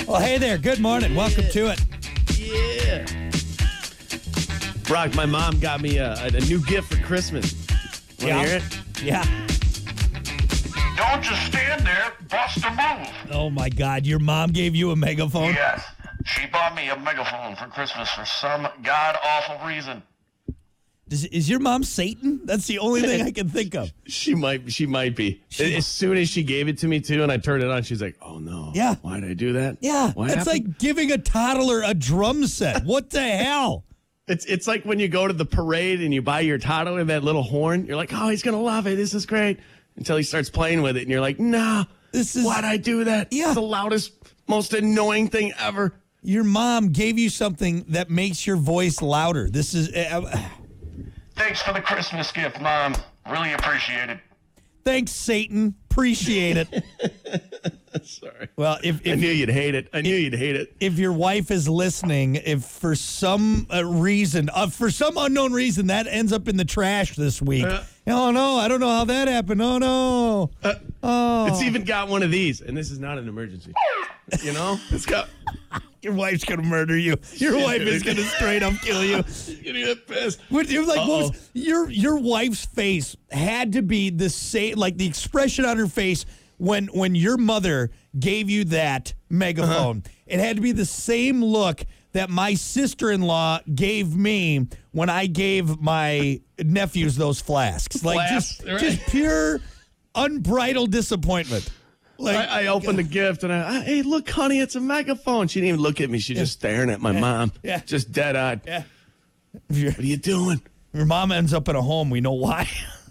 Well, hey there. Good morning. Welcome to it. Yeah. Brock, my mom got me a new gift for Christmas. Want to hear it? Yeah. Don't just stand there, bust a move. Oh, my God. Your mom gave you a megaphone? Yes, she bought me a megaphone for Christmas for some god-awful reason. Is your mom Satan? That's the only thing I can think of. She might be. As soon as she gave it to me, too, and I turned it on, she's like, oh, no. Yeah. Why did I do that? Yeah. What That's happened? like giving a toddler a drum set. What the hell? It's like when you go to the parade and you buy your toddler that little horn. You're like, oh, he's going to love it. This is great. Until he starts playing with it, and you're like, nah, why'd I do that? Yeah. It's the loudest, most annoying thing ever. Your mom gave you something that makes your voice louder. This is... Thanks for the Christmas gift, Mom. Really appreciate it. Thanks, Satan. Appreciate it. Sorry. Well, if I knew you'd hate it. If your wife is listening, if for some reason, for some unknown reason, that ends up in the trash this week. Oh, no, I don't know how that happened. Oh, no. It's even got one of these, and this is not an emergency. You know? It's got... Your wife's going to murder you. Your wife is going to straight up kill you. You're going to get pissed. What was your wife's face had to be the same, like the expression on her face when your mother gave you that megaphone. It had to be the same look that my sister-in-law gave me when I gave my nephews those flasks. Like just pure unbridled disappointment. Like, I opened the gift and hey, look, honey, it's a megaphone. She didn't even look at me. She's just staring at my mom. Yeah. Just dead-eyed. Yeah. What are you doing? Your mom ends up in a home. We know why.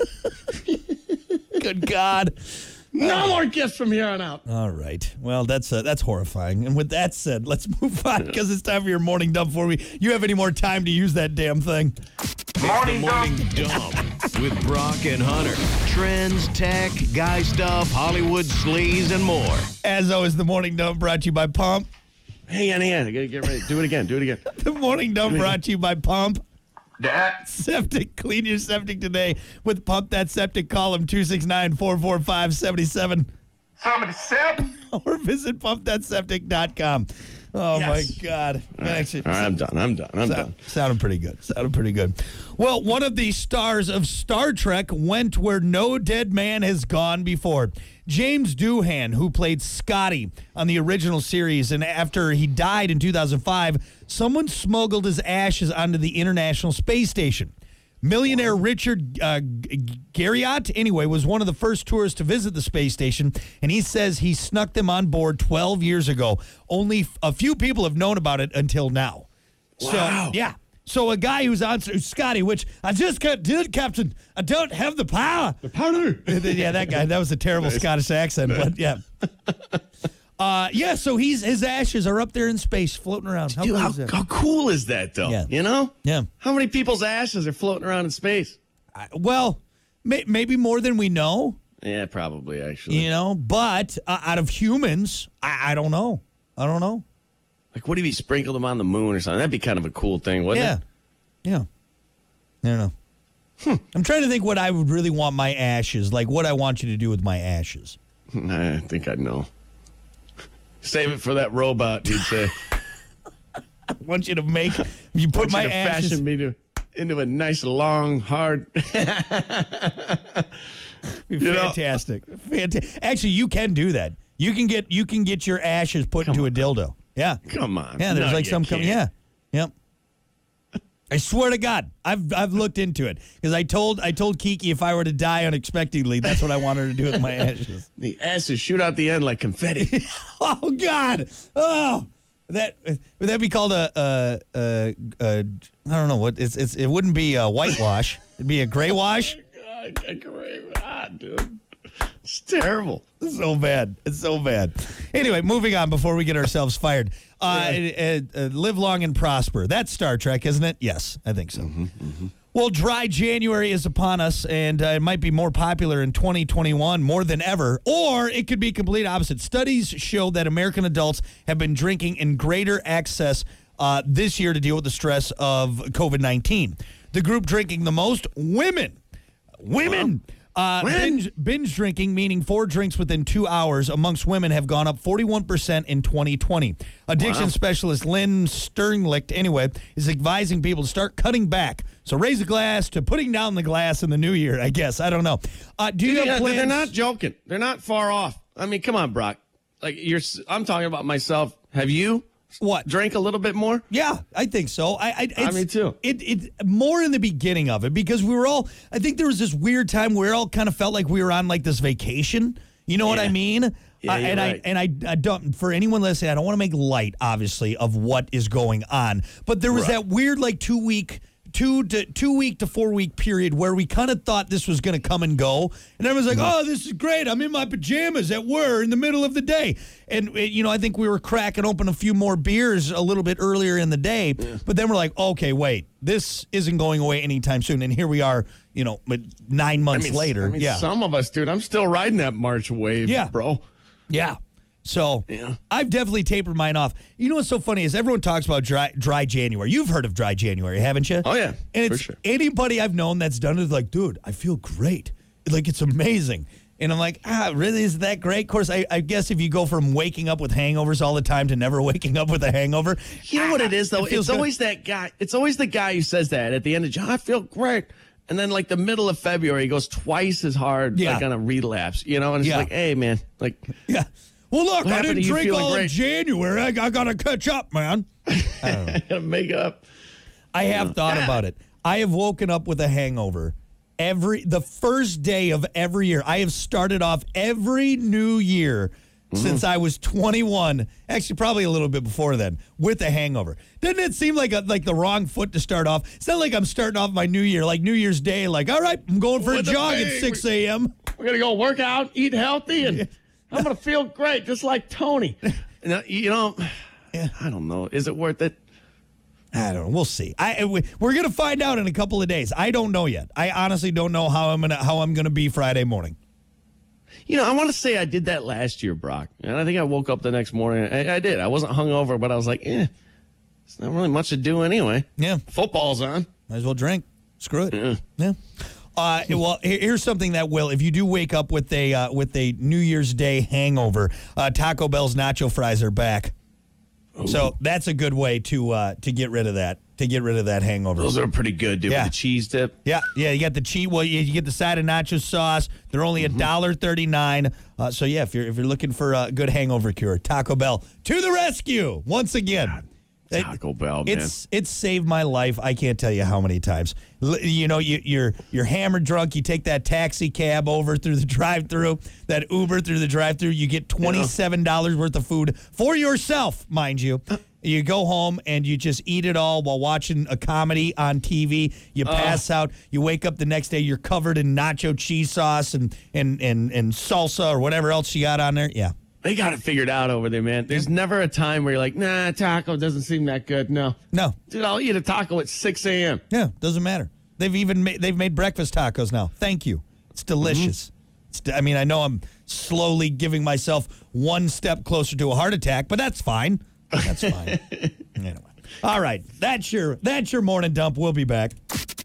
Good God. No more gifts from here on out. All right. Well, that's horrifying. And with that said, let's move on because it's time for your morning dump for me. You have any more time to use that damn thing? Morning Dump with Brock and Hunter. Trends, tech, guy stuff, Hollywood sleaze, and more. As always, the morning dump brought to you by Pump. Hang on. I got to get ready. Do it again. The morning dump brought to you by Pump. Dad. Septic. Clean your septic today with Pump That Septic. Call them 269-445-77. 77. Or visit pumpthatseptic.com. Oh, Yes. my God. Actually, All right, I'm done. Sounded pretty good. Well, one of the stars of Star Trek went where no dead man has gone before. James Doohan, who played Scotty on the original series, and after he died in 2005, someone smuggled his ashes onto the International Space Station. Millionaire Richard Garriott, anyway, was one of the first tourists to visit the space station, and he says he snuck them on board 12 years ago. Only a few people have known about it until now. Wow. So, yeah. So a guy who's on Scotty, which I just did, Captain. I don't have the power. The powder. Yeah, that guy. That was a terrible Scottish accent, but yeah. So his ashes are up there in space, floating around. Dude, how cool is that, though? Yeah. You know? Yeah. How many people's ashes are floating around in space? Well, maybe more than we know. Yeah, probably, actually. You know, but out of humans, I don't know. Like, what if you sprinkled them on the moon or something? That'd be kind of a cool thing, wouldn't it? Yeah. I don't know. I'm trying to think what I would really want my ashes, like what I want you to do with my ashes. I think I'd know. Save it for that robot, you'd say. I want you to put my ashes. Fashion me into a nice, long, hard... Fantastic. Actually, you can do that. You can get your ashes put into a dildo. Yeah. Come on. Yeah, there's No, like you some can't. Yeah. Yep. I swear to God, I've looked into it because I told Kiki if I were to die unexpectedly, that's what I want her to do with my ashes. The ashes shoot out the end like confetti. Oh God! Oh, would that be called a I don't know what it wouldn't be a whitewash. It'd be a gray wash. God, dude. It's terrible. It's so bad. Anyway, moving on before we get ourselves fired. Live long and prosper. That's Star Trek, isn't it? Yes, I think so. Well, dry January is upon us, and it might be more popular in 2021 more than ever, or it could be complete opposite. Studies show that American adults have been drinking in greater excess this year to deal with the stress of COVID-19. The group drinking the most, women. Binge drinking, meaning 4 drinks within 2 hours amongst women, have gone up 41% in 2020. Addiction specialist Lynn Sternlicht, is advising people to start cutting back. So raise a glass to putting down the glass in the new year, I guess. I don't know. Do you have plans? They're not joking. They're not far off. I mean, come on, Brock. Like I'm talking about myself. Have you? What? Drank a little bit more? Yeah, I think so. Me too. It more in the beginning of it because we were all. I think there was this weird time where we all kind of felt like we were on like this vacation. You know what I mean? Yeah, I don't. For anyone listening, I don't want to make light, obviously, of what is going on. But there was that weird like 2 week to 4 week period where we kind of thought this was going to come and go. And everyone's like, oh, this is great. I'm in my pajamas at work in the middle of the day. And, I think we were cracking open a few more beers a little bit earlier in the day. Yeah. But then we're like, okay, wait, this isn't going away anytime soon. And here we are, 9 months later. Some of us, dude, I'm still riding that March wave, bro. Yeah. So I've definitely tapered mine off. You know what's so funny is everyone talks about dry January. You've heard of dry January, haven't you? Oh, yeah. And it's anybody I've known that's done it is like, dude, I feel great. Like, it's amazing. And I'm like, really? Is that great? Of course, I guess if you go from waking up with hangovers all the time to never waking up with a hangover. You know what it is, though? It's always that guy. It's always the guy who says that at the end of January, I feel great. And then, like, the middle of February, he goes twice as hard, like, on a relapse, And it's like, hey, man, like. Yeah. Well, look, I didn't drink all of January. I got to catch up, man. I don't know. I got to make up. I have thought about it. I have woken up with a hangover the first day of every year. I have started off every new year since I was 21, actually probably a little bit before then, with a hangover. Doesn't it seem like the wrong foot to start off? It's not like I'm starting off my new year, like New Year's Day, like, all right, I'm going for a jog at 6 a.m. We're going to go work out, eat healthy, and I'm going to feel great, just like Tony. I don't know. Is it worth it? I don't know. We'll see. We're going to find out in a couple of days. I don't know yet. I honestly don't know how I'm going to be Friday morning. I want to say I did that last year, Brock. And I think I woke up the next morning. I did. I wasn't hungover, but I was like, it's not really much to do anyway. Yeah. Football's on. Might as well drink. Screw it. Yeah. Well, here's something that will, if you do wake up with a New Year's Day hangover, Taco Bell's nacho fries are back. Ooh. So that's a good way to get rid of that. To get rid of that hangover. Those are pretty good, dude. Yeah. With the cheese dip. Yeah. You got the cheese. Well, you get the side of nacho sauce. They're only $1.39. So yeah, if you're looking for a good hangover cure, Taco Bell to the rescue once again. God. Taco Bell, man. It's saved my life. I can't tell you how many times. You're hammered drunk. You take that taxi cab over through the drive-thru, that Uber through the drive-thru. You get $27 worth of food for yourself, mind you. You go home and you just eat it all while watching a comedy on TV. You pass out. You wake up the next day. You're covered in nacho cheese sauce and salsa or whatever else you got on there. Yeah. They got it figured out over there, man. There's never a time where you're like, nah, taco doesn't seem that good. No. Dude, I'll eat a taco at 6 a.m. Yeah, doesn't matter. They've made breakfast tacos now. Thank you. It's delicious. I know I'm slowly giving myself one step closer to a heart attack, but that's fine. That's fine. Anyway. All right. That's your morning dump. We'll be back.